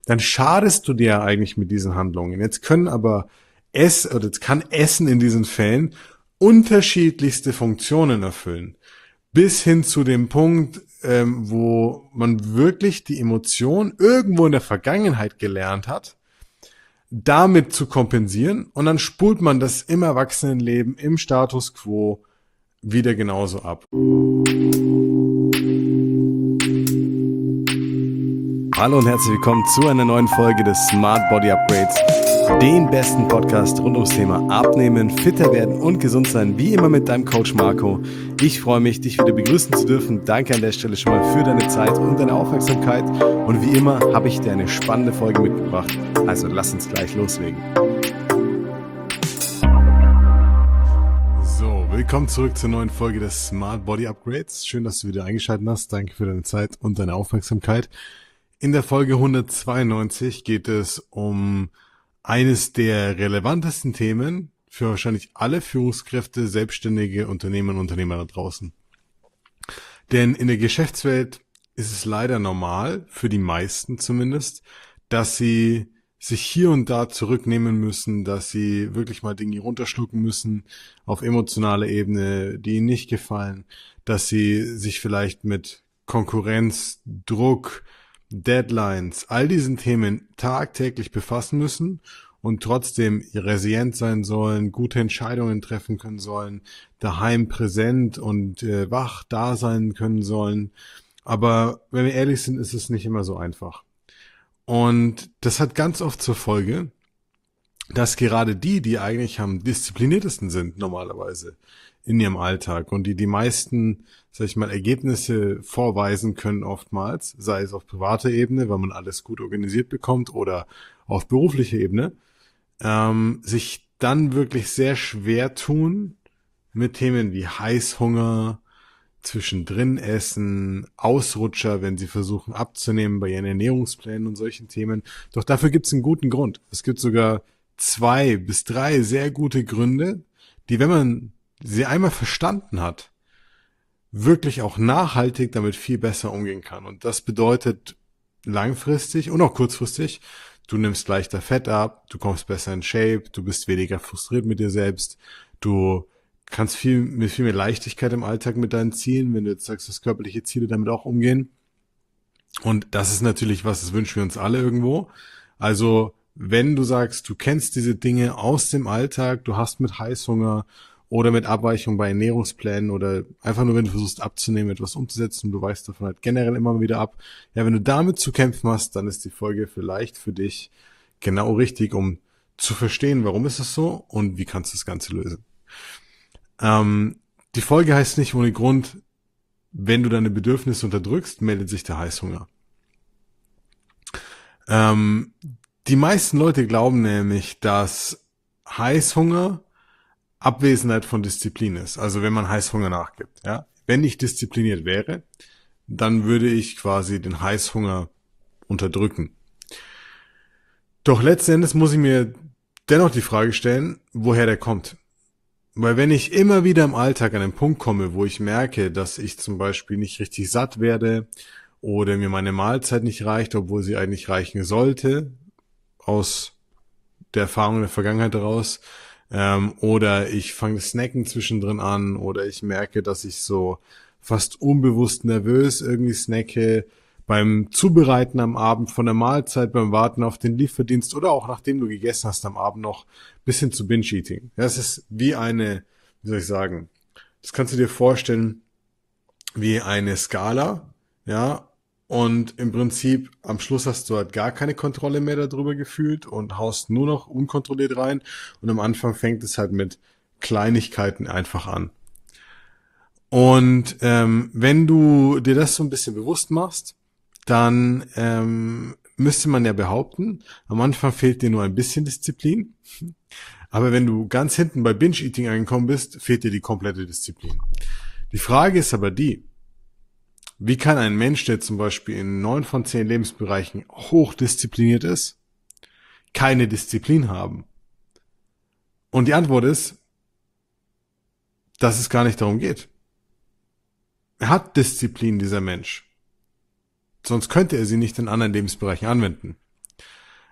dann schadest du dir ja eigentlich mit diesen Handlungen. Jetzt kann Essen in diesen Fällen unterschiedlichste Funktionen erfüllen. Bis hin zu dem Punkt, wo man wirklich die Emotion irgendwo in der Vergangenheit gelernt hat, damit zu kompensieren, und dann spult man das im Erwachsenenleben, im Status quo wieder genauso ab. Hallo und herzlich willkommen zu einer neuen Folge des Smart Body Upgrades, dem besten Podcast rund ums Thema Abnehmen, fitter werden und gesund sein, wie immer mit deinem Coach Marco. Ich freue mich, dich wieder begrüßen zu dürfen. Danke an der Stelle schon mal für deine Zeit und deine Aufmerksamkeit. Und wie immer habe ich dir eine spannende Folge mitgebracht. Also lass uns gleich loslegen. So, willkommen zurück zur neuen Folge des Smart Body Upgrades. Schön, dass du wieder eingeschaltet hast. Danke für deine Zeit und deine Aufmerksamkeit. In der Folge 192 geht es um eines der relevantesten Themen für wahrscheinlich alle Führungskräfte, selbstständige Unternehmer und Unternehmer da draußen. Denn in der Geschäftswelt ist es leider normal, für die meisten zumindest, dass sie sich hier und da zurücknehmen müssen, dass sie wirklich mal Dinge runterschlucken müssen auf emotionaler Ebene, die ihnen nicht gefallen, dass sie sich vielleicht mit Konkurrenz, Druck, Deadlines, all diesen Themen tagtäglich befassen müssen und trotzdem resilient sein sollen, gute Entscheidungen treffen können sollen, daheim präsent und wach da sein können sollen. Aber wenn wir ehrlich sind, ist es nicht immer so einfach. Und das hat ganz oft zur Folge, dass gerade die eigentlich am diszipliniertesten sind normalerweise in ihrem Alltag und die meisten, sag ich mal, Ergebnisse vorweisen können oftmals, sei es auf privater Ebene, weil man alles gut organisiert bekommt, oder auf beruflicher Ebene, sich dann wirklich sehr schwer tun mit Themen wie Heißhunger, zwischendrin essen, Ausrutscher, wenn sie versuchen abzunehmen bei ihren Ernährungsplänen und solchen Themen. Doch dafür gibt es einen guten Grund. Es gibt sogar 2 bis 3 sehr gute Gründe, die, wenn man sie einmal verstanden hat, wirklich auch nachhaltig damit viel besser umgehen kann. Und das bedeutet langfristig und auch kurzfristig, du nimmst leichter Fett ab, du kommst besser in Shape, du bist weniger frustriert mit dir selbst, du kannst mit viel mehr Leichtigkeit im Alltag mit deinen Zielen, wenn du jetzt sagst, dass körperliche Ziele, damit auch umgehen. Und das ist natürlich was, das wünschen wir uns alle irgendwo. Also wenn du sagst, du kennst diese Dinge aus dem Alltag, du hast mit Heißhunger oder mit Abweichung bei Ernährungsplänen oder einfach nur, wenn du versuchst abzunehmen, etwas umzusetzen und du weichst davon halt generell immer wieder ab. Ja, wenn du damit zu kämpfen hast, dann ist die Folge vielleicht für dich genau richtig, um zu verstehen, warum ist es so und wie kannst du das Ganze lösen. Die Folge heißt nicht ohne Grund, wenn du deine Bedürfnisse unterdrückst, meldet sich der Heißhunger. Die meisten Leute glauben nämlich, dass Heißhunger Abwesenheit von Disziplin ist. Also wenn man Heißhunger nachgibt. Ja? Wenn ich diszipliniert wäre, dann würde ich quasi den Heißhunger unterdrücken. Doch letzten Endes muss ich mir dennoch die Frage stellen, woher der kommt. Weil wenn ich immer wieder im Alltag an den Punkt komme, wo ich merke, dass ich zum Beispiel nicht richtig satt werde oder mir meine Mahlzeit nicht reicht, obwohl sie eigentlich reichen sollte, aus der Erfahrung der Vergangenheit heraus, oder ich fange das Snacken zwischendrin an, oder ich merke, dass ich so fast unbewusst nervös irgendwie snacke, beim Zubereiten am Abend von der Mahlzeit, beim Warten auf den Lieferdienst oder auch nachdem du gegessen hast am Abend noch, bis hin zu Binge-Eating. Das ist wie eine, wie soll ich sagen, das kannst du dir vorstellen wie eine Skala, ja, und im Prinzip am Schluss hast du halt gar keine Kontrolle mehr darüber gefühlt und haust nur noch unkontrolliert rein, und am Anfang fängt es halt mit Kleinigkeiten einfach an. Und wenn du dir das so ein bisschen bewusst machst, dann müsste man ja behaupten, am Anfang fehlt dir nur ein bisschen Disziplin, aber wenn du ganz hinten bei Binge-Eating angekommen bist, fehlt dir die komplette Disziplin. Die Frage ist aber die, wie kann ein Mensch, der zum Beispiel in 9 von 10 Lebensbereichen hochdiszipliniert ist, keine Disziplin haben? Und die Antwort ist, dass es gar nicht darum geht. Er hat Disziplin, dieser Mensch. Sonst könnte er sie nicht in anderen Lebensbereichen anwenden.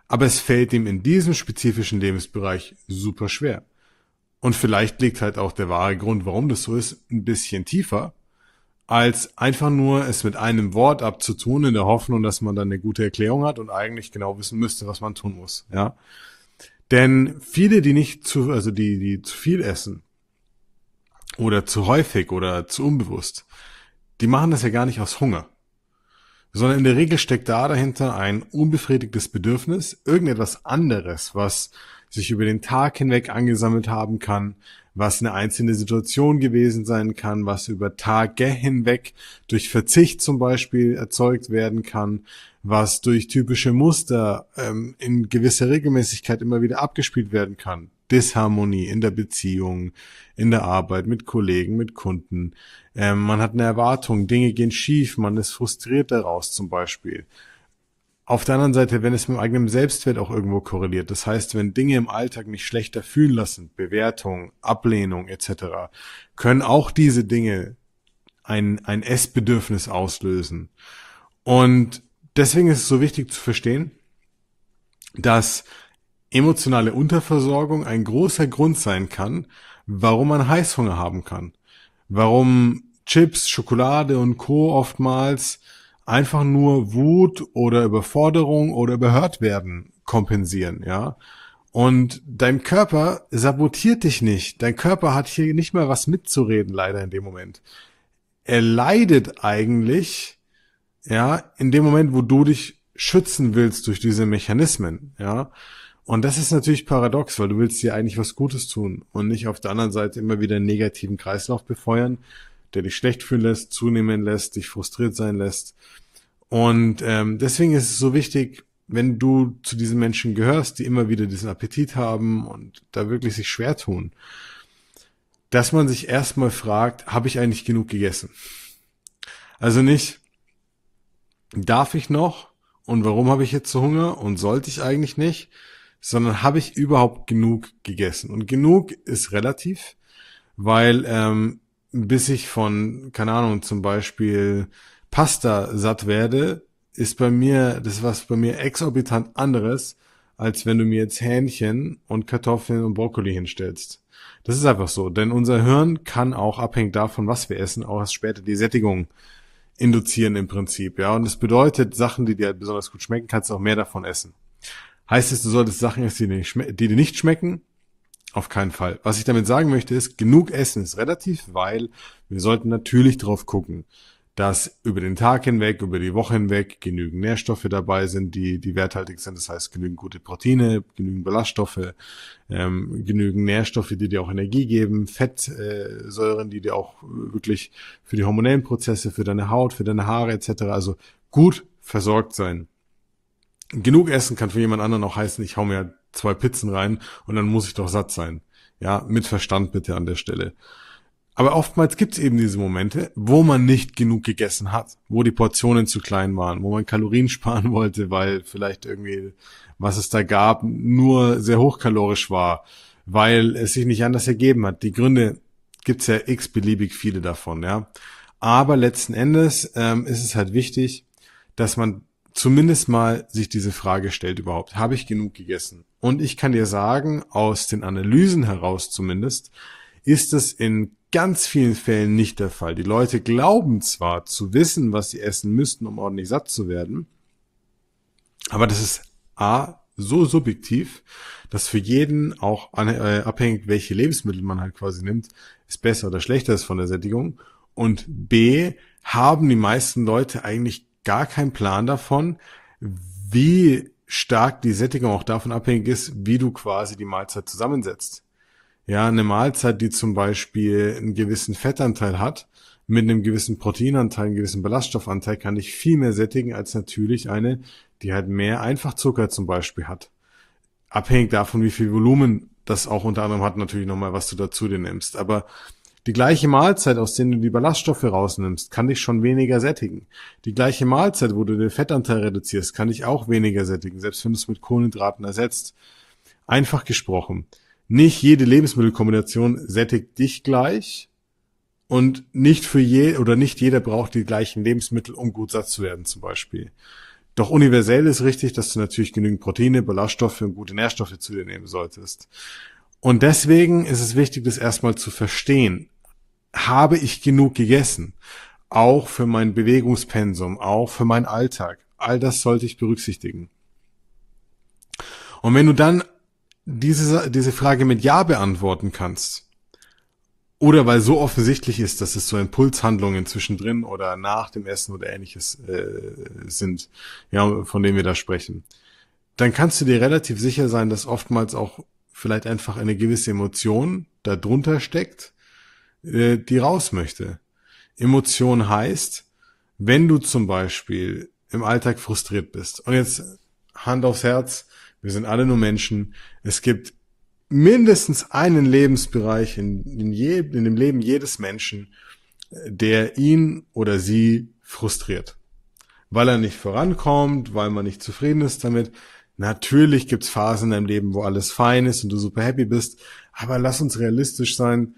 aber es fällt ihm in diesem spezifischen Lebensbereich super schwer. Und vielleicht liegt halt auch der wahre Grund, warum das so ist, ein bisschen tiefer, als einfach nur es mit einem Wort abzutun, in der Hoffnung, dass man dann eine gute Erklärung hat und eigentlich genau wissen müsste, was man tun muss, ja. Denn viele, die zu viel essen oder zu häufig oder zu unbewusst, die machen das ja gar nicht aus Hunger, sondern in der Regel steckt da dahinter ein unbefriedigtes Bedürfnis, irgendetwas anderes, was sich über den Tag hinweg angesammelt haben kann, was eine einzelne Situation gewesen sein kann, was über Tage hinweg durch Verzicht zum Beispiel erzeugt werden kann, was durch typische Muster in gewisser Regelmäßigkeit immer wieder abgespielt werden kann. Disharmonie in der Beziehung, in der Arbeit, mit Kollegen, mit Kunden. Man hat eine Erwartung, Dinge gehen schief, man ist frustriert daraus zum Beispiel. Auf der anderen Seite, wenn es mit dem eigenen Selbstwert auch irgendwo korreliert, das heißt, wenn Dinge im Alltag mich schlechter fühlen lassen, Bewertung, Ablehnung etc., können auch diese Dinge ein Essbedürfnis auslösen. Und deswegen ist es so wichtig zu verstehen, dass emotionale Unterversorgung ein großer Grund sein kann, warum man Heißhunger haben kann. Warum Chips, Schokolade und Co. oftmals einfach nur Wut oder Überforderung oder überhört werden kompensieren, ja. Und dein Körper sabotiert dich nicht. Dein Körper hat hier nicht mehr was mitzureden, leider in dem Moment. Er leidet eigentlich, ja, in dem Moment, wo du dich schützen willst durch diese Mechanismen, ja. Und das ist natürlich paradox, weil du willst dir eigentlich was Gutes tun und nicht auf der anderen Seite immer wieder einen negativen Kreislauf befeuern, der dich schlecht fühlen lässt, zunehmen lässt, dich frustriert sein lässt. Und deswegen ist es so wichtig, wenn du zu diesen Menschen gehörst, die immer wieder diesen Appetit haben und da wirklich sich schwer tun, dass man sich erstmal fragt, habe ich eigentlich genug gegessen? Also nicht, darf ich noch und warum habe ich jetzt so Hunger und sollte ich eigentlich nicht, sondern habe ich überhaupt genug gegessen? Und genug ist relativ, weil bis ich von, keine Ahnung, zum Beispiel Pasta satt werde, ist bei mir, das ist was bei mir exorbitant anderes, als wenn du mir jetzt Hähnchen und Kartoffeln und Brokkoli hinstellst. Das ist einfach so, denn unser Hirn kann auch, abhängig davon, was wir essen, auch erst später die Sättigung induzieren im Prinzip, ja. Und das bedeutet, Sachen, die dir halt besonders gut schmecken, kannst du auch mehr davon essen. Heißt es, du solltest Sachen essen, die dir nicht schmecken? Auf keinen Fall. Was ich damit sagen möchte, ist, genug Essen ist relativ, weil wir sollten natürlich drauf gucken, dass über den Tag hinweg, über die Woche hinweg genügend Nährstoffe dabei sind, die werthaltig sind. Das heißt, genügend gute Proteine, genügend Ballaststoffe, genügend Nährstoffe, die dir auch Energie geben, Fettsäuren, die dir auch wirklich für die hormonellen Prozesse, für deine Haut, für deine Haare etc., also gut versorgt sein. Genug Essen kann für jemand anderen auch heißen, ich hau mir 2 Pizzen rein und dann muss ich doch satt sein. Ja, mit Verstand bitte an der Stelle. Aber oftmals gibt es eben diese Momente, wo man nicht genug gegessen hat, wo die Portionen zu klein waren, wo man Kalorien sparen wollte, weil vielleicht irgendwie, was es da gab, nur sehr hochkalorisch war, weil es sich nicht anders ergeben hat. Die Gründe gibt's ja x-beliebig viele davon, ja. Aber letzten Endes ist es halt wichtig, dass man zumindest mal sich diese Frage stellt überhaupt, habe ich genug gegessen? Und ich kann dir sagen, aus den Analysen heraus zumindest, ist es in ganz vielen Fällen nicht der Fall. Die Leute glauben zwar zu wissen, was sie essen müssten, um ordentlich satt zu werden, aber das ist so subjektiv, dass für jeden auch abhängig, welche Lebensmittel man halt quasi nimmt, ist besser oder schlechter ist von der Sättigung. Und B, haben die meisten Leute eigentlich gar keinen Plan davon, wie stark die Sättigung auch davon abhängig ist, wie du quasi die Mahlzeit zusammensetzt. Ja, eine Mahlzeit, die zum Beispiel einen gewissen Fettanteil hat, mit einem gewissen Proteinanteil, einem gewissen Ballaststoffanteil, kann dich viel mehr sättigen als natürlich eine, die halt mehr Einfachzucker zum Beispiel hat. Abhängig davon, wie viel Volumen das auch unter anderem hat, natürlich nochmal, was du dazu dir nimmst. Aber die gleiche Mahlzeit, aus der du die Ballaststoffe rausnimmst, kann dich schon weniger sättigen. Die gleiche Mahlzeit, wo du den Fettanteil reduzierst, kann dich auch weniger sättigen, selbst wenn du es mit Kohlenhydraten ersetzt. Einfach gesprochen. Nicht jede Lebensmittelkombination sättigt dich gleich und nicht jeder braucht die gleichen Lebensmittel, um gut satt zu werden zum Beispiel. Doch universell ist richtig, dass du natürlich genügend Proteine, Ballaststoffe und gute Nährstoffe zu dir nehmen solltest. Und deswegen ist es wichtig, das erstmal zu verstehen. Habe ich genug gegessen? Auch für mein Bewegungspensum, auch für meinen Alltag. All das sollte ich berücksichtigen. Und wenn du dann diese Frage mit Ja beantworten kannst, oder weil so offensichtlich ist, dass es so Impulshandlungen zwischendrin oder nach dem Essen oder ähnliches sind, ja, von denen wir da sprechen, dann kannst du dir relativ sicher sein, dass oftmals auch vielleicht einfach eine gewisse Emotion da drunter steckt, die raus möchte. Emotion heißt, wenn du zum Beispiel im Alltag frustriert bist, und jetzt Hand aufs Herz, wir sind alle nur Menschen, es gibt mindestens einen Lebensbereich in dem Leben jedes Menschen, der ihn oder sie frustriert. Weil er nicht vorankommt, weil man nicht zufrieden ist damit. Natürlich gibt's Phasen in deinem Leben, wo alles fein ist und du super happy bist, aber lass uns realistisch sein,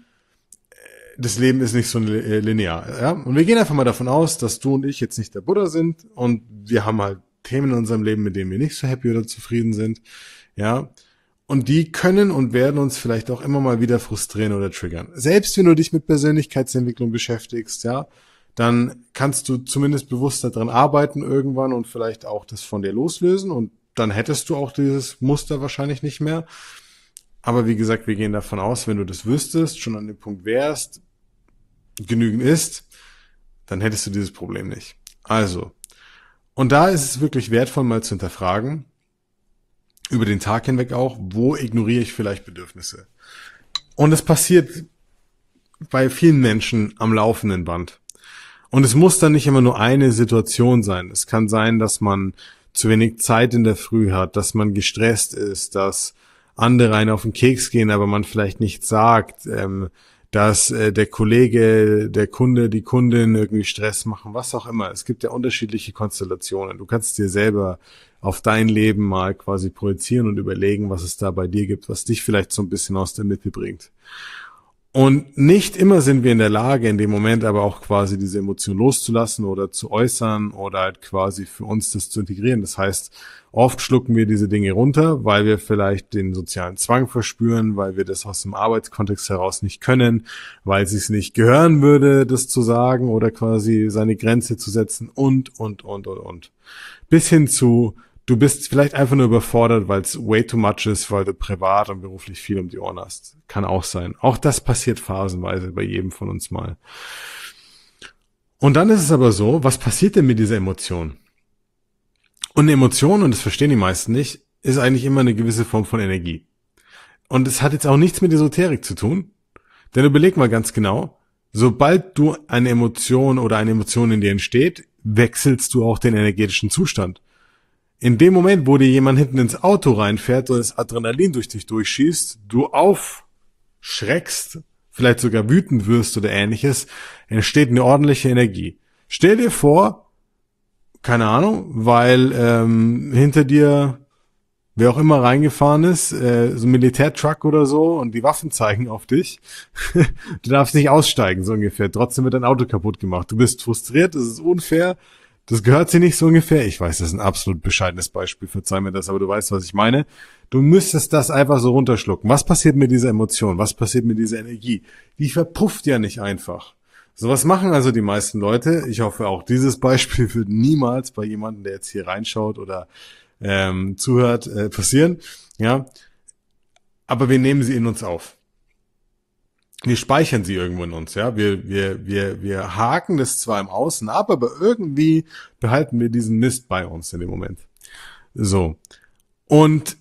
das Leben ist nicht so linear. Ja? Und wir gehen einfach mal davon aus, dass du und ich jetzt nicht der Buddha sind und wir haben halt Themen in unserem Leben, mit denen wir nicht so happy oder zufrieden sind. Ja, und die können und werden uns vielleicht auch immer mal wieder frustrieren oder triggern. Selbst wenn du dich mit Persönlichkeitsentwicklung beschäftigst, ja, dann kannst du zumindest bewusst daran arbeiten irgendwann und vielleicht auch das von dir loslösen und dann hättest du auch dieses Muster wahrscheinlich nicht mehr. Aber wie gesagt, wir gehen davon aus, wenn du das wüsstest, schon an dem Punkt wärst, genügend isst, dann hättest du dieses Problem nicht. Also, und da ist es wirklich wertvoll, mal zu hinterfragen, über den Tag hinweg auch, wo ignoriere ich vielleicht Bedürfnisse? Und es passiert bei vielen Menschen am laufenden Band. Und es muss dann nicht immer nur eine Situation sein. Es kann sein, dass man zu wenig Zeit in der Früh hat, dass man gestresst ist, dass andere einen auf den Keks gehen, aber man vielleicht nichts sagt, dass der Kollege, der Kunde, die Kundin irgendwie Stress machen, was auch immer. Es gibt ja unterschiedliche Konstellationen. Du kannst dir selber auf dein Leben mal quasi projizieren und überlegen, was es da bei dir gibt, was dich vielleicht so ein bisschen aus der Mitte bringt. Und nicht immer sind wir in der Lage, in dem Moment aber auch quasi diese Emotion loszulassen oder zu äußern oder halt quasi für uns das zu integrieren. Das heißt, oft schlucken wir diese Dinge runter, weil wir vielleicht den sozialen Zwang verspüren, weil wir das aus dem Arbeitskontext heraus nicht können, weil es sich nicht gehören würde, das zu sagen oder quasi seine Grenze zu setzen und. Bis hin zu, du bist vielleicht einfach nur überfordert, weil es way too much ist, weil du privat und beruflich viel um die Ohren hast. Kann auch sein. Auch das passiert phasenweise bei jedem von uns mal. Und dann ist es aber so, was passiert denn mit dieser Emotion? Und eine Emotion, und das verstehen die meisten nicht, ist eigentlich immer eine gewisse Form von Energie. Und es hat jetzt auch nichts mit Esoterik zu tun. Denn überleg mal ganz genau, sobald du eine Emotion oder eine Emotion in dir entsteht, wechselst du auch den energetischen Zustand. In dem Moment, wo dir jemand hinten ins Auto reinfährt und das Adrenalin durch dich durchschießt, du aufschreckst, vielleicht sogar wütend wirst oder ähnliches, entsteht eine ordentliche Energie. Stell dir vor, keine Ahnung, weil hinter dir wer auch immer reingefahren ist, so ein Militärtruck oder so und die Waffen zeigen auf dich. Du darfst nicht aussteigen, so ungefähr. Trotzdem wird dein Auto kaputt gemacht. Du bist frustriert, das ist unfair. Das gehört sich nicht so ungefähr. Ich weiß, das ist ein absolut bescheidenes Beispiel, verzeih mir das, aber du weißt, was ich meine. Du müsstest das einfach so runterschlucken. Was passiert mit dieser Emotion? Was passiert mit dieser Energie? Die verpufft ja nicht einfach. So was machen also die meisten Leute. Ich hoffe, auch dieses Beispiel wird niemals bei jemandem, der jetzt hier reinschaut oder zuhört, passieren. Ja, aber wir nehmen sie in uns auf. Wir speichern sie irgendwo in uns, ja. Wir haken das zwar im Außen ab, aber irgendwie behalten wir diesen Mist bei uns in dem Moment. So. Und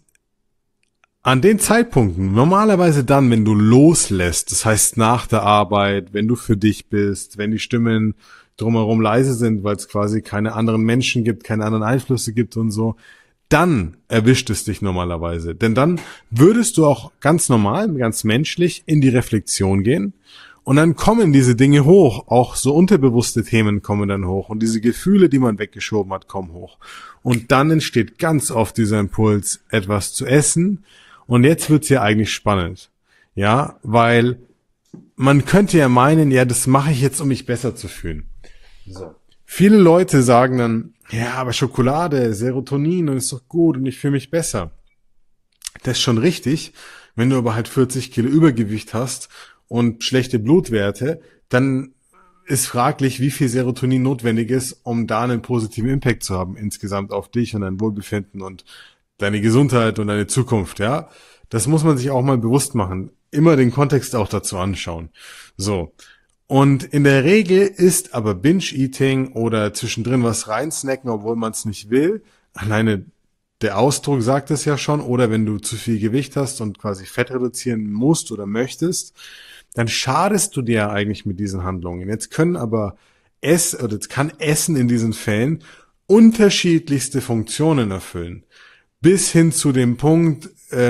an den Zeitpunkten, normalerweise dann, wenn du loslässt, das heißt nach der Arbeit, wenn du für dich bist, wenn die Stimmen drumherum leise sind, weil es quasi keine anderen Menschen gibt, keine anderen Einflüsse gibt und so, dann erwischt es dich normalerweise. Denn dann würdest du auch ganz normal, ganz menschlich in die Reflexion gehen und dann kommen diese Dinge hoch. Auch so unterbewusste Themen kommen dann hoch und diese Gefühle, die man weggeschoben hat, kommen hoch. Und dann entsteht ganz oft dieser Impuls, etwas zu essen. Und jetzt wird's ja eigentlich spannend. Ja, weil man könnte ja meinen, ja, das mache ich jetzt, um mich besser zu fühlen. So. Viele Leute sagen dann, ja, aber Schokolade, Serotonin und ist doch gut und ich fühle mich besser. Das ist schon richtig. Wenn du aber halt 40 Kilo Übergewicht hast und schlechte Blutwerte, dann ist fraglich, wie viel Serotonin notwendig ist, um da einen positiven Impact zu haben, insgesamt auf dich und dein Wohlbefinden und deine Gesundheit und deine Zukunft, ja. Das muss man sich auch mal bewusst machen. Immer den Kontext auch dazu anschauen. So. Und in der Regel ist aber Binge-Eating oder zwischendrin was reinsnacken, obwohl man es nicht will, alleine der Ausdruck sagt es ja schon, oder wenn du zu viel Gewicht hast und quasi Fett reduzieren musst oder möchtest, dann schadest du dir ja eigentlich mit diesen Handlungen. Jetzt können aber jetzt kann Essen in diesen Fällen unterschiedlichste Funktionen erfüllen. Bis hin zu dem Punkt,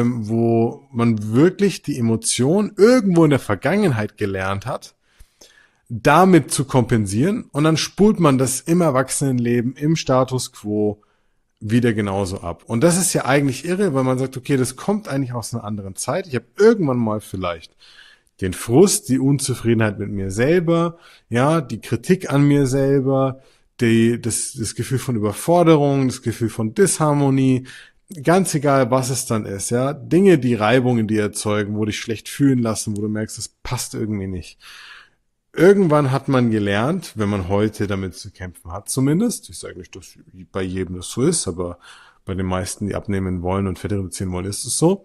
wo man wirklich die Emotion irgendwo in der Vergangenheit gelernt hat, damit zu kompensieren und dann spult man das im Erwachsenenleben, im Status quo wieder genauso ab. Und das ist ja eigentlich irre, weil man sagt, okay, das kommt eigentlich aus einer anderen Zeit. Ich habe irgendwann mal vielleicht den Frust, die Unzufriedenheit mit mir selber, ja, die Kritik an mir selber, das Gefühl von Überforderung, das Gefühl von Disharmonie, ganz egal, was es dann ist, ja, Dinge, die Reibungen, die erzeugen, wo dich schlecht fühlen lassen, wo du merkst, das passt irgendwie nicht. Irgendwann hat man gelernt, wenn man heute damit zu kämpfen hat zumindest, ich sage nicht, dass bei jedem das so ist, aber bei den meisten, die abnehmen wollen und Fett reduzieren wollen, ist es so,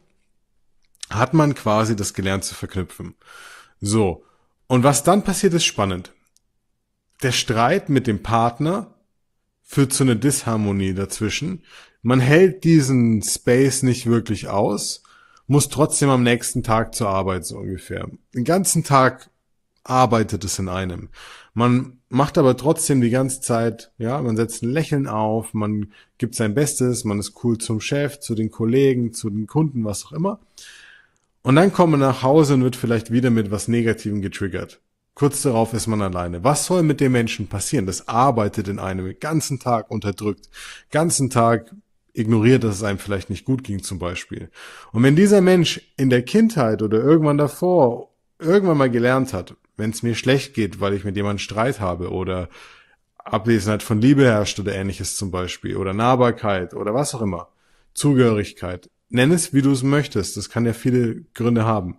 hat man quasi das gelernt zu verknüpfen. So, und was dann passiert, ist spannend. Der Streit mit dem Partner führt zu einer Disharmonie dazwischen. Man hält diesen Space nicht wirklich aus, muss trotzdem am nächsten Tag zur Arbeit so ungefähr. Den ganzen Tag arbeitet es in einem. Man macht aber trotzdem die ganze Zeit, ja, man setzt ein Lächeln auf, man gibt sein Bestes, man ist cool zum Chef, zu den Kollegen, zu den Kunden, was auch immer. Und dann kommt man nach Hause und wird vielleicht wieder mit was Negativem getriggert. Kurz darauf ist man alleine. Was soll mit dem Menschen passieren? Das arbeitet in einem den ganzen Tag unterdrückt, ganzen Tag ignoriert, dass es einem vielleicht nicht gut ging zum Beispiel. Und wenn dieser Mensch in der Kindheit oder irgendwann davor irgendwann mal gelernt hat, wenn es mir schlecht geht, weil ich mit jemandem Streit habe oder Abwesenheit von Liebe herrscht oder ähnliches zum Beispiel oder Nahbarkeit oder was auch immer, Zugehörigkeit, nenn es, wie du es möchtest, das kann ja viele Gründe haben.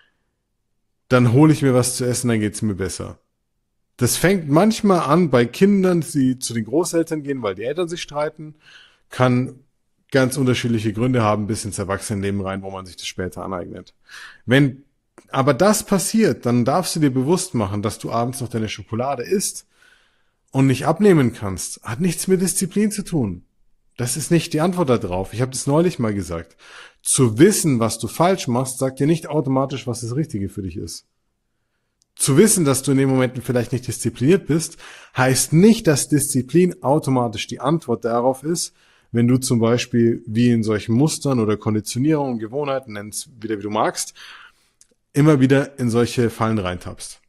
Dann hole ich mir was zu essen, dann geht's mir besser. Das fängt manchmal an bei Kindern, die zu den Großeltern gehen, weil die Eltern sich streiten, kann ganz unterschiedliche Gründe haben, bis ins Erwachsenenleben rein, wo man sich das später aneignet. Wenn aber das passiert, dann darfst du dir bewusst machen, dass du abends noch deine Schokolade isst und nicht abnehmen kannst. Hat nichts mit Disziplin zu tun. Das ist nicht die Antwort darauf. Ich habe das neulich mal gesagt. Zu wissen, was du falsch machst, sagt dir nicht automatisch, was das Richtige für dich ist. Zu wissen, dass du in den Momenten vielleicht nicht diszipliniert bist, heißt nicht, dass Disziplin automatisch die Antwort darauf ist, wenn du zum Beispiel wie in solchen Mustern oder Konditionierungen, Gewohnheiten, nenn es wieder wie du magst, immer wieder in solche Fallen reintappst.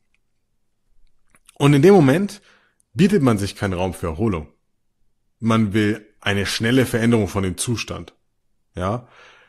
Und in dem Moment bietet man sich keinen Raum für Erholung. Man will eine schnelle Veränderung von dem Zustand. Ja.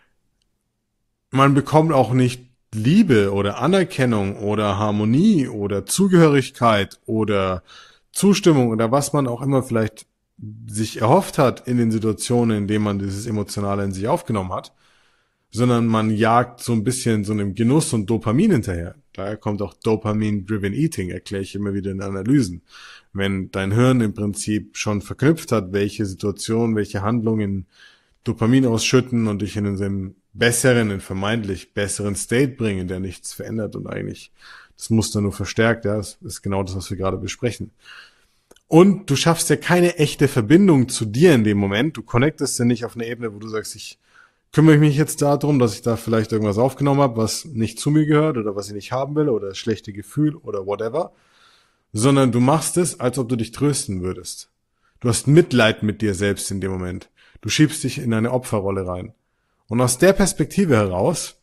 Man bekommt auch nicht Liebe oder Anerkennung oder Harmonie oder Zugehörigkeit oder Zustimmung oder was man auch immer vielleicht sich erhofft hat in den Situationen, in denen man dieses Emotionale in sich aufgenommen hat, sondern man jagt so ein bisschen so einem Genuss und Dopamin hinterher. Daher kommt auch Dopamin-Driven Eating, erkläre ich immer wieder in Analysen. Wenn dein Hirn im Prinzip schon verknüpft hat, welche Situationen, welche Handlungen Dopamin ausschütten und dich in einen besseren, in vermeintlich besseren State bringen, der nichts verändert und eigentlich das Muster nur verstärkt, ja, das ist genau das, was wir gerade besprechen. Und du schaffst ja keine echte Verbindung zu dir in dem Moment. Du connectest ja nicht auf einer Ebene, wo du sagst, ich kümmere mich jetzt darum, dass ich da vielleicht irgendwas aufgenommen habe, was nicht zu mir gehört oder was ich nicht haben will oder das schlechte Gefühl oder whatever, sondern du machst es, als ob du dich trösten würdest. Du hast Mitleid mit dir selbst in dem Moment. Du schiebst dich in eine Opferrolle rein. Und aus der Perspektive heraus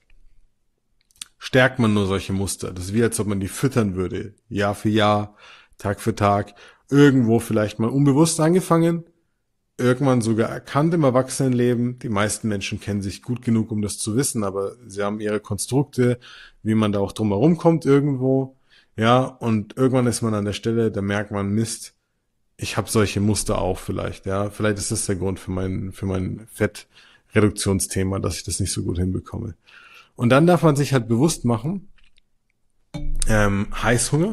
stärkt man nur solche Muster. Das ist wie, als ob man die füttern würde. Jahr für Jahr, Tag für Tag. Irgendwo vielleicht mal unbewusst angefangen, irgendwann sogar erkannt im Erwachsenenleben. Die meisten Menschen kennen sich gut genug, um das zu wissen, aber sie haben ihre Konstrukte, wie man da auch drum herum kommt irgendwo. Ja, und irgendwann ist man an der Stelle, da merkt man, Mist, ich habe solche Muster auch vielleicht, ja. Vielleicht ist das der Grund für mein Fettreduktionsthema, dass ich das nicht so gut hinbekomme. Und dann darf man sich halt bewusst machen, Heißhunger,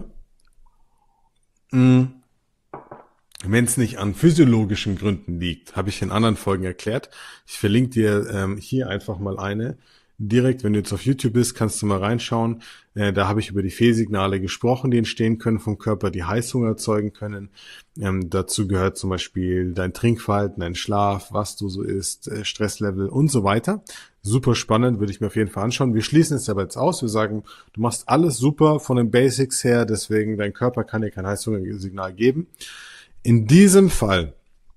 wenn es nicht an physiologischen Gründen liegt, habe ich in anderen Folgen erklärt. Ich verlinke dir hier einfach mal eine. Direkt, wenn du jetzt auf YouTube bist, kannst du mal reinschauen. Da habe ich über die Fehlsignale gesprochen, die entstehen können vom Körper, die Heißhunger erzeugen können. Dazu gehört zum Beispiel dein Trinkverhalten, dein Schlaf, was du so isst, Stresslevel und so weiter. Super spannend, würde ich mir auf jeden Fall anschauen. Wir schließen es aber jetzt aus. Wir sagen, du machst alles super von den Basics her, deswegen dein Körper kann dir kein Heißhungersignal geben. In diesem Fall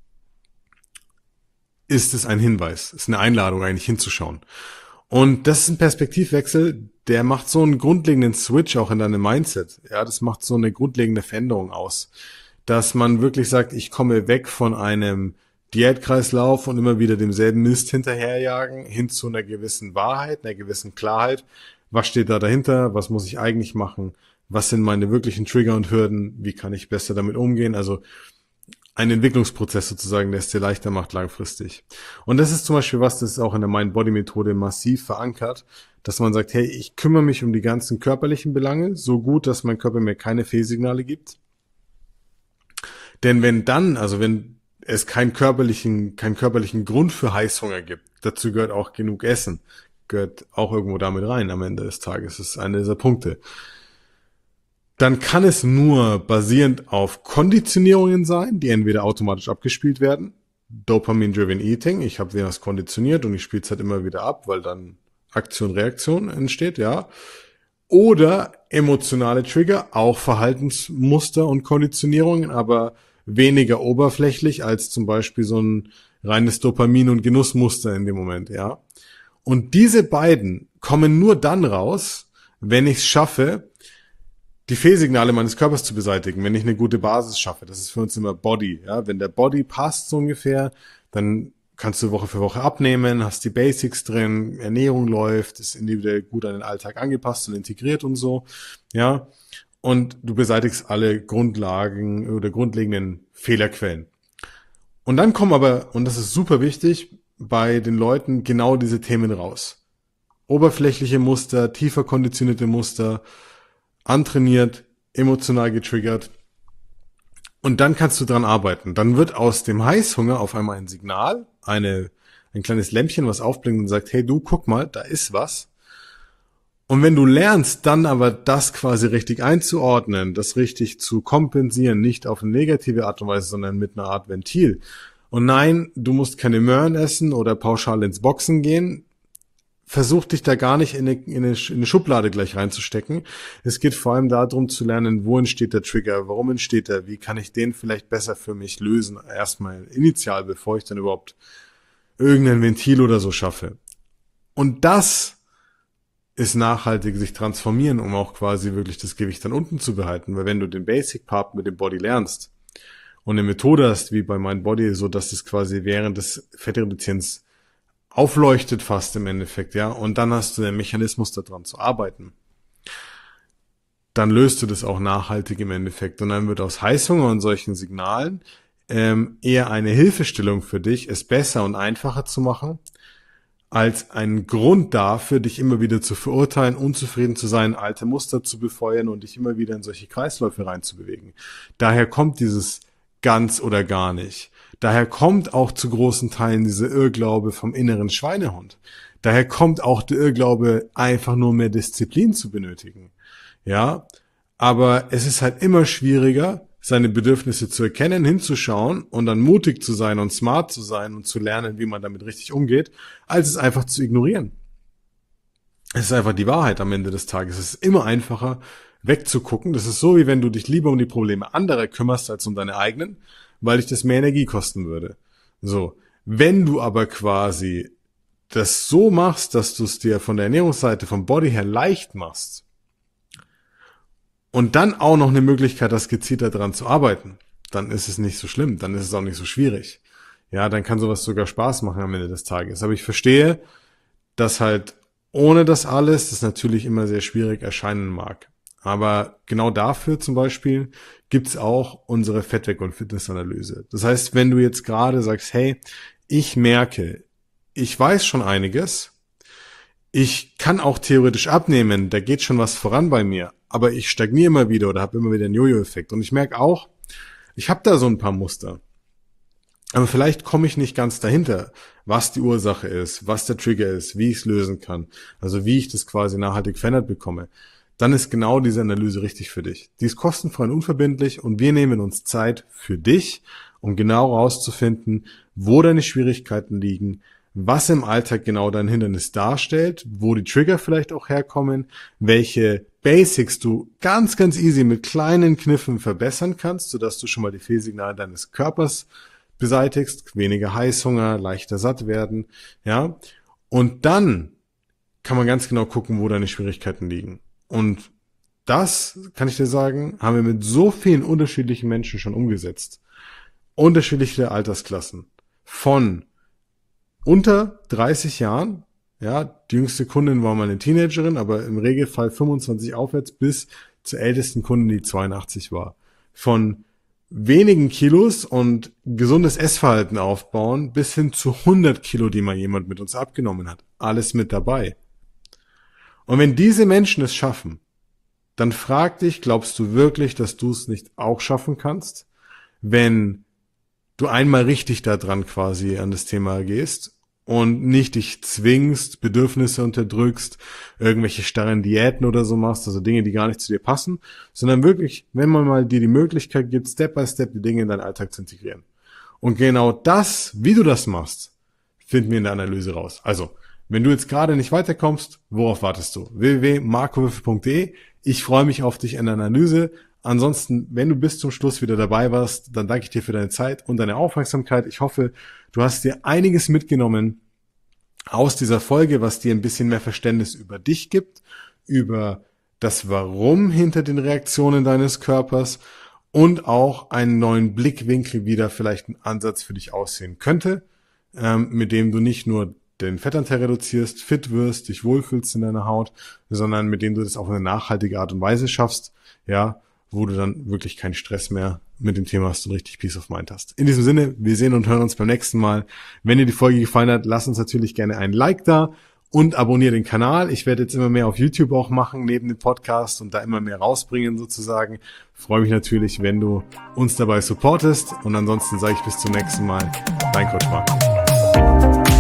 ist es ein Hinweis, ist eine Einladung eigentlich hinzuschauen. Und das ist ein Perspektivwechsel, der macht so einen grundlegenden Switch auch in deinem Mindset. Ja, das macht so eine grundlegende Veränderung aus, dass man wirklich sagt, ich komme weg von einem Diätkreislauf und immer wieder demselben Mist hinterherjagen, hin zu einer gewissen Wahrheit, einer gewissen Klarheit. Was steht da dahinter? Was muss ich eigentlich machen? Was sind meine wirklichen Trigger und Hürden? Wie kann ich besser damit umgehen? Also ein Entwicklungsprozess sozusagen, der es dir leichter macht langfristig. Und das ist zum Beispiel was, das ist auch in der Mind-Body-Methode massiv verankert, dass man sagt, hey, ich kümmere mich um die ganzen körperlichen Belange, so gut, dass mein Körper mir keine Fehlsignale gibt. Denn wenn es keinen körperlichen Grund für Heißhunger gibt, dazu gehört auch genug Essen, gehört auch irgendwo damit rein am Ende des Tages, das ist einer dieser Punkte. Dann kann es nur basierend auf Konditionierungen sein, die entweder automatisch abgespielt werden. Dopamine-driven Eating, ich habe was konditioniert und ich spiele es halt immer wieder ab, weil dann Aktion-Reaktion entsteht, ja. Oder emotionale Trigger, auch Verhaltensmuster und Konditionierungen, aber weniger oberflächlich als zum Beispiel so ein reines Dopamin- und Genussmuster in dem Moment, ja. Und diese beiden kommen nur dann raus, wenn ich es schaffe, die Fehlsignale meines Körpers zu beseitigen, wenn ich eine gute Basis schaffe. Das ist für uns immer Body. Ja? Wenn der Body passt so ungefähr, dann kannst du Woche für Woche abnehmen, hast die Basics drin, Ernährung läuft, ist individuell gut an den Alltag angepasst und integriert und so. Ja, und du beseitigst alle Grundlagen oder grundlegenden Fehlerquellen. Und dann kommen aber, und das ist super wichtig, bei den Leuten genau diese Themen raus. Oberflächliche Muster, tiefer konditionierte Muster, antrainiert, emotional getriggert. Und dann kannst du dran arbeiten. Dann wird aus dem Heißhunger auf einmal ein Signal, ein kleines Lämpchen, was aufblinkt und sagt, hey du, guck mal, da ist was. Und wenn du lernst, dann aber das quasi richtig einzuordnen, das richtig zu kompensieren, nicht auf eine negative Art und Weise, sondern mit einer Art Ventil. Und nein, du musst keine Möhren essen oder pauschal ins Boxen gehen. Versuch dich da gar nicht in eine Schublade gleich reinzustecken. Es geht vor allem darum zu lernen, wo entsteht der Trigger, warum entsteht er, wie kann ich den vielleicht besser für mich lösen, erstmal initial, bevor ich dann überhaupt irgendein Ventil oder so schaffe. Und das ist nachhaltig sich transformieren, um auch quasi wirklich das Gewicht dann unten zu behalten. Weil wenn du den Basic Part mit dem Body lernst und eine Methode hast, wie bei Mind Body, so dass es quasi während des Fettreduzierens aufleuchtet fast im Endeffekt, ja, und dann hast du den Mechanismus daran zu arbeiten. Dann löst du das auch nachhaltig im Endeffekt und dann wird aus Heißhunger und solchen Signalen eher eine Hilfestellung für dich, es besser und einfacher zu machen, als ein Grund dafür, dich immer wieder zu verurteilen, unzufrieden zu sein, alte Muster zu befeuern und dich immer wieder in solche Kreisläufe reinzubewegen. Daher kommt dieses ganz oder gar nicht. Daher kommt auch zu großen Teilen dieser Irrglaube vom inneren Schweinehund. Daher kommt auch der Irrglaube, einfach nur mehr Disziplin zu benötigen. Ja, aber es ist halt immer schwieriger, seine Bedürfnisse zu erkennen, hinzuschauen und dann mutig zu sein und smart zu sein und zu lernen, wie man damit richtig umgeht, als es einfach zu ignorieren. Es ist einfach die Wahrheit am Ende des Tages. Es ist immer einfacher, wegzugucken. Das ist so, wie wenn du dich lieber um die Probleme anderer kümmerst, als um deine eigenen, weil dich das mehr Energie kosten würde. So, wenn du aber quasi das so machst, dass du es dir von der Ernährungsseite, vom Body her leicht machst und dann auch noch eine Möglichkeit hast, gezielter daran zu arbeiten, dann ist es nicht so schlimm, dann ist es auch nicht so schwierig. Ja, dann kann sowas sogar Spaß machen am Ende des Tages. Aber ich verstehe, dass halt ohne das alles das natürlich immer sehr schwierig erscheinen mag. Aber genau dafür zum Beispiel gibt's auch unsere Fettweg- und Fitnessanalyse. Das heißt, wenn du jetzt gerade sagst, hey, ich merke, ich weiß schon einiges, ich kann auch theoretisch abnehmen, da geht schon was voran bei mir, aber ich stagniere immer wieder oder habe immer wieder einen Jojo-Effekt. Und ich merke auch, ich habe da so ein paar Muster. Aber vielleicht komme ich nicht ganz dahinter, was die Ursache ist, was der Trigger ist, wie ich es lösen kann, also wie ich das quasi nachhaltig verändert bekomme. Dann ist genau diese Analyse richtig für dich. Die ist kostenfrei und unverbindlich und wir nehmen uns Zeit für dich, um genau herauszufinden, wo deine Schwierigkeiten liegen, was im Alltag genau dein Hindernis darstellt, wo die Trigger vielleicht auch herkommen, welche Basics du ganz, ganz easy mit kleinen Kniffen verbessern kannst, sodass du schon mal die Fehlsignale deines Körpers beseitigst, weniger Heißhunger, leichter satt werden, ja. Und dann kann man ganz genau gucken, wo deine Schwierigkeiten liegen. Und das, kann ich dir sagen, haben wir mit so vielen unterschiedlichen Menschen schon umgesetzt. Unterschiedliche Altersklassen. Von unter 30 Jahren, ja, die jüngste Kundin war mal eine Teenagerin, aber im Regelfall 25 aufwärts bis zur ältesten Kundin, die 82 war. Von wenigen Kilos und gesundes Essverhalten aufbauen bis hin zu 100 Kilo, die mal jemand mit uns abgenommen hat. Alles mit dabei. Und wenn diese Menschen es schaffen, dann frag dich, glaubst du wirklich, dass du es nicht auch schaffen kannst, wenn du einmal richtig da dran quasi an das Thema gehst und nicht dich zwingst, Bedürfnisse unterdrückst, irgendwelche starren Diäten oder so machst, also Dinge, die gar nicht zu dir passen, sondern wirklich, wenn man mal dir die Möglichkeit gibt, Step by Step die Dinge in deinen Alltag zu integrieren. Und genau das, wie du das machst, finden wir in der Analyse raus. Also, wenn du jetzt gerade nicht weiterkommst, worauf wartest du? www.markowürfel.de. Ich freue mich auf dich in der Analyse. Ansonsten, wenn du bis zum Schluss wieder dabei warst, dann danke ich dir für deine Zeit und deine Aufmerksamkeit. Ich hoffe, du hast dir einiges mitgenommen aus dieser Folge, was dir ein bisschen mehr Verständnis über dich gibt, über das Warum hinter den Reaktionen deines Körpers und auch einen neuen Blickwinkel wieder vielleicht ein Ansatz für dich aussehen könnte, mit dem du nicht nur den Fettanteil reduzierst, fit wirst, dich wohlfühlst in deiner Haut, sondern mit dem du das auf eine nachhaltige Art und Weise schaffst, ja, wo du dann wirklich keinen Stress mehr mit dem Thema hast und richtig Peace of Mind hast. In diesem Sinne, wir sehen und hören uns beim nächsten Mal. Wenn dir die Folge gefallen hat, lass uns natürlich gerne ein Like da und abonniere den Kanal. Ich werde jetzt immer mehr auf YouTube auch machen, neben dem Podcast und da immer mehr rausbringen sozusagen. Freue mich natürlich, wenn du uns dabei supportest und ansonsten sage ich bis zum nächsten Mal. Dein Coach Marco.